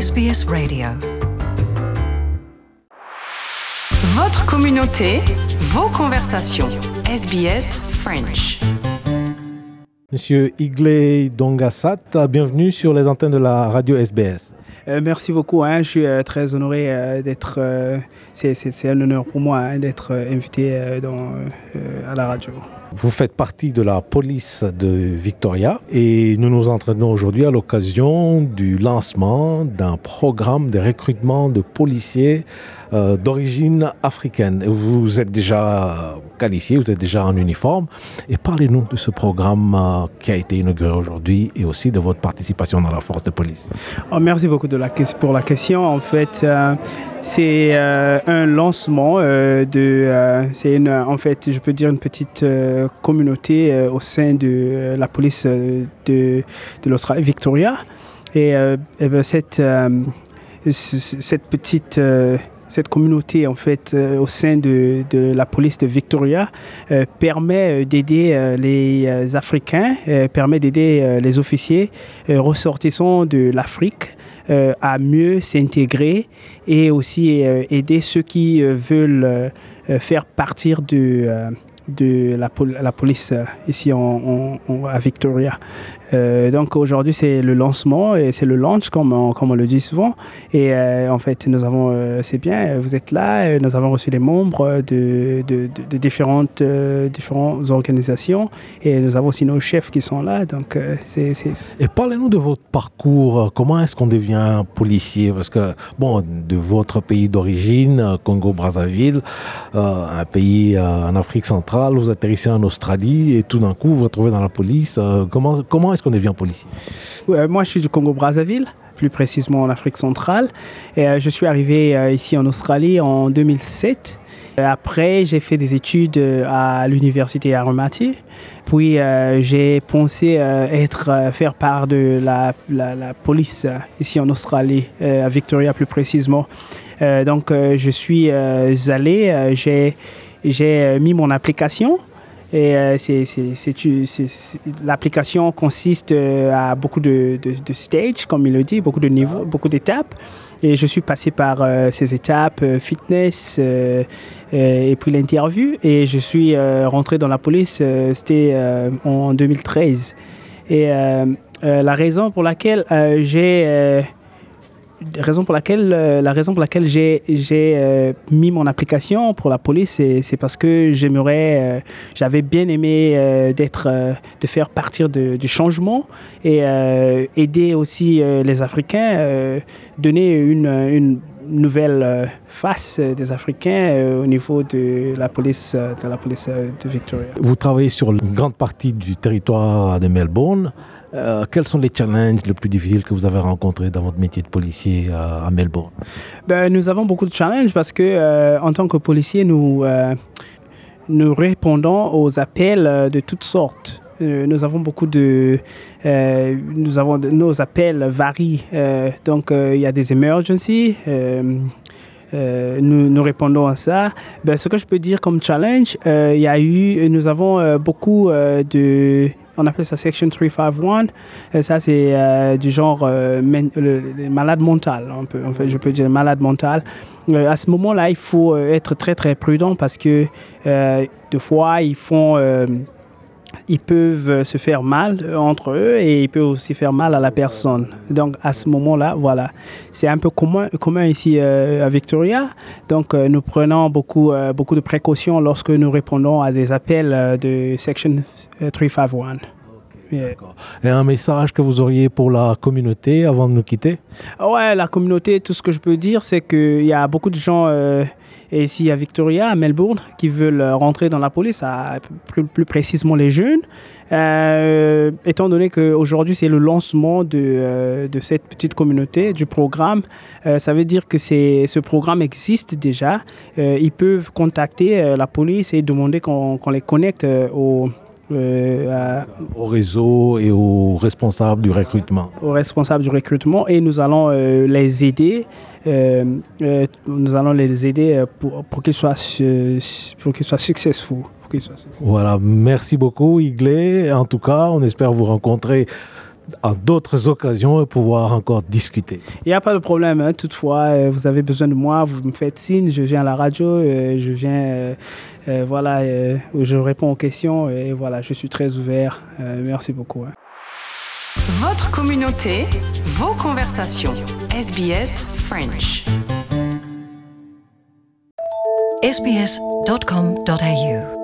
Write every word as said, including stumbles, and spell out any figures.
S B S Radio. Votre communauté, vos conversations. S B S French. Monsieur Igley Dongassat, bienvenue sur les antennes de la radio S B S. Euh, merci beaucoup, hein. Je suis euh, très honoré euh, d'être, euh, c'est, c'est, c'est un honneur pour moi hein, d'être euh, invité euh, dans, euh, à la radio. Vous faites partie de la police de Victoria et nous nous entraînons aujourd'hui à l'occasion du lancement d'un programme de recrutement de policiers euh, d'origine africaine. Vous êtes déjà qualifié, vous êtes déjà en uniforme et parlez-nous de ce programme euh, qui a été inauguré aujourd'hui et aussi de votre participation dans la force de police. Oh, merci beaucoup de la, pour la question. En fait, euh, c'est euh, un lancement euh, de, euh, c'est une, en fait, je peux dire une petite euh, communauté euh, au sein de euh, la police euh, de, de l'Australie, Victoria. Et, euh, et ben, cette, euh, cette petite euh, cette communauté en fait euh, au sein de, de la police de Victoria euh, permet d'aider euh, les euh, Africains, euh, permet d'aider euh, les officiers euh, ressortissants de l'Afrique euh, à mieux s'intégrer et aussi euh, aider ceux qui euh, veulent euh, faire partir de euh, de la, pol- la police euh, ici en, en, en, à Victoria. Euh, donc aujourd'hui c'est le lancement et c'est le launch comme on, comme on le dit souvent et euh, en fait nous avons euh, c'est bien vous êtes là euh, nous avons reçu les membres de, de, de, de différentes euh, différentes organisations et nous avons aussi nos chefs qui sont là donc euh, c'est, c'est et parlez-nous de votre parcours, comment est-ce qu'on devient policier parce que bon de votre pays d'origine Congo-Brazzaville euh, un pays euh, en Afrique centrale, vous atterrissez en Australie et tout d'un coup vous vous retrouvez dans la police, euh, comment comment est-ce qu'on devient policier? Ouais, moi, je suis du Congo-Brazzaville, plus précisément en Afrique centrale. Et, euh, je suis arrivé euh, ici en Australie en deux mille sept. Après, j'ai fait des études euh, à l'université Armati. Puis, euh, j'ai pensé euh, être, euh, faire part de la, la, la police euh, ici en Australie, euh, à Victoria plus précisément. Euh, donc, euh, je suis euh, allé, euh, j'ai, j'ai euh, mis mon application. Et euh, c'est, c'est, c'est, c'est, c'est, l'application consiste euh, à beaucoup de, de, de stages, comme il le dit, beaucoup de niveaux, beaucoup d'étapes. Et je suis passé par euh, ces étapes, euh, fitness euh, euh, et puis l'interview. Et je suis euh, rentré dans la police, euh, c'était euh, en deux mille treize. Et euh, euh, la raison pour laquelle euh, j'ai... Euh, raison pour laquelle euh, la raison pour laquelle j'ai j'ai euh, mis mon application pour la police c'est, c'est parce que j'aimerais euh, j'avais bien aimé euh, d'être euh, de faire partir de, du changement et euh, aider aussi euh, les Africains euh, donner une une nouvelle euh, face des Africains euh, au niveau de la police euh, de la police euh, de Victoria. Vous travaillez sur une grande partie du territoire de Melbourne. Euh, quels sont les challenges les plus difficiles que vous avez rencontrés dans votre métier de policier euh, à Melbourne? Ben, nous avons beaucoup de challenges parce que euh, en tant que policier, nous, euh, nous répondons aux appels euh, de toutes sortes. Euh, nous avons beaucoup de... Euh, nous avons de, nos appels varient. Euh, donc, il euh, y a des emergencies. Euh, Euh, nous, nous répondons à ça. Ben, ce que je peux dire comme challenge, euh, il y a eu, nous avons euh, beaucoup euh, de, on appelle ça Section trois cent cinquante et un. Euh, ça, c'est euh, du genre euh, men, le, le malade mental. On peut, en fait, je peux dire malade mental. Euh, à ce moment-là, il faut euh, être très, très prudent parce que euh, des fois, ils font... Euh, ils peuvent se faire mal entre eux et ils peuvent aussi faire mal à la personne. Donc, à ce moment-là, voilà. C'est un peu commun, commun ici euh, à Victoria. Donc, euh, nous prenons beaucoup, euh, beaucoup de précautions lorsque nous répondons à des appels euh, de Section trois cent cinquante et un. Yeah. D'accord. Et un message que vous auriez pour la communauté avant de nous quitter? Ouais, la communauté, tout ce que je peux dire, c'est qu'il y a beaucoup de gens... Euh, Et ici à Victoria, à Melbourne, qui veulent rentrer dans la police, à, plus, plus précisément les jeunes. Euh, étant donné qu'aujourd'hui, c'est le lancement de, euh, de cette petite communauté, du programme, euh, ça veut dire que c'est, ce programme existe déjà. Euh, ils peuvent contacter euh, la police et demander qu'on, qu'on les connecte euh, au... Euh, à, au réseau et aux responsables du recrutement. Aux responsables du recrutement et nous allons euh, les aider. Euh, euh, nous allons les aider pour, pour qu'ils soient, pour qu'ils soient successful. Pour qu'ils soient successful. Voilà, merci beaucoup Igley. En tout cas, on espère vous rencontrer en d'autres occasions et pouvoir encore discuter. Il n'y a pas de problème. Hein. Toutefois, euh, vous avez besoin de moi, vous me faites signe, je viens à la radio, euh, je viens, euh, euh, voilà, euh, je réponds aux questions et voilà, je suis très ouvert. Euh, merci beaucoup. Hein. Votre communauté, vos conversations. S B S French. S B S dot com dot A U